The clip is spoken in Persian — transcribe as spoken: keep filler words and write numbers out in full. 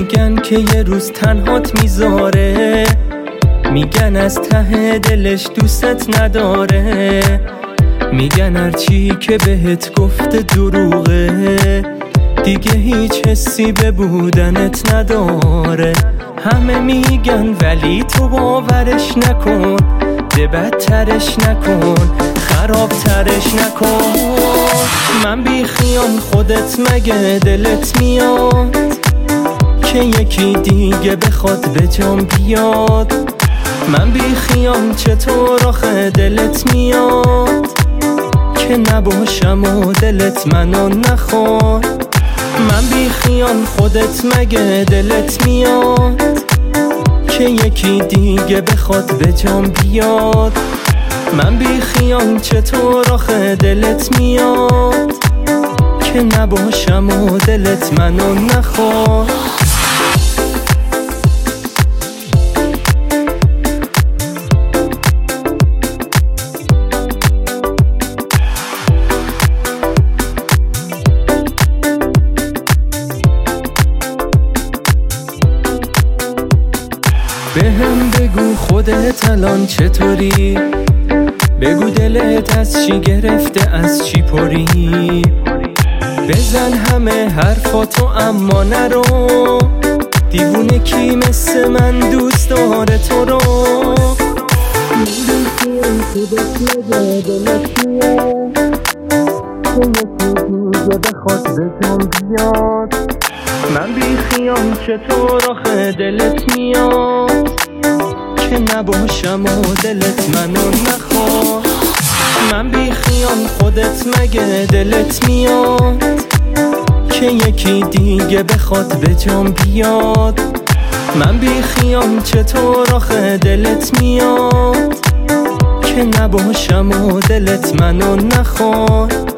میگن که یه روز تنهات میذاره، میگن از ته دلش دوستت نداره، میگن هرچی که بهت گفته دروغه، دیگه هیچ حسی به بودنت نداره. همه میگن ولی تو باورش نکن، ده بدترش نکن، خرابترش نکن. من بی خیال خودت مگه دلت میاد که یکی دیگه بخواد به جام بیاد؟ من بی خیال چطور آخه دلت میاد که نباشم و دلت منو نخواد؟ من بی خیال خودت مگه دلت میاد که یکی دیگه بخواد به جام بیاد؟ من بی خیال چطور آخه دلت میاد که نباشم و دلت منو نخواد؟ بهم بگو خودت الان چطوری، بگو دلت از چی گرفته از چی پری، بزن همه حرفاتو اما نرو، دیوونه کی مثل من دوست داره تو رو؟ من بی خیال چطور آخه دلت میاد که نباشم و دلت منو نخواد؟ من بی خیال خودت مگه دلت میاد که یکی دیگه بخواد به جام بیاد؟ من بی خیال چطور آخه دلت میاد که نباشم و دلت منو نخواد؟